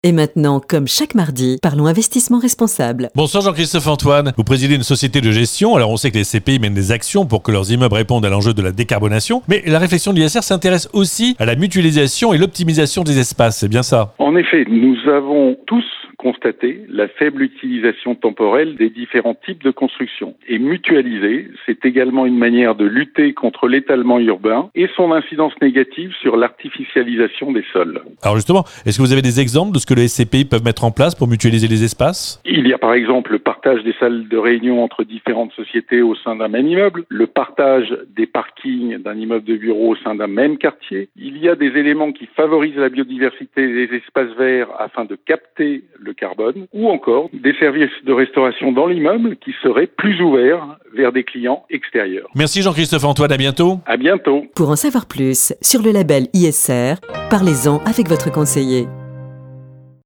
Et maintenant, comme chaque mardi, parlons investissement responsable. Bonsoir Jean-Christophe Antoine, vous présidez une société de gestion. Alors on sait que les SCPI mènent des actions pour que leurs immeubles répondent à l'enjeu de la décarbonation, mais la réflexion de l'ISR s'intéresse aussi à la mutualisation et l'optimisation des espaces, c'est bien ça? En effet, nous avons tous constaté la faible utilisation temporelle des différents types de constructions. Et mutualiser, c'est également une manière de lutter contre l'étalement urbain et son incidence négative sur l'artificialisation des sols. Alors justement, est-ce que vous avez des exemples de ce que les SCPI peuvent mettre en place pour mutualiser les espaces? Il y a par exemple le partage des salles de réunion entre différentes sociétés au sein d'un même immeuble, le partage des parkings d'un immeuble de bureau au sein d'un même quartier. Il y a des éléments qui favorisent la biodiversité des espaces verts afin de capter le carbone, ou encore des services de restauration dans l'immeuble qui seraient plus ouverts vers des clients extérieurs. Merci Jean-Christophe Antoine, à bientôt. À bientôt. Pour en savoir plus sur le label ISR, parlez-en avec votre conseiller.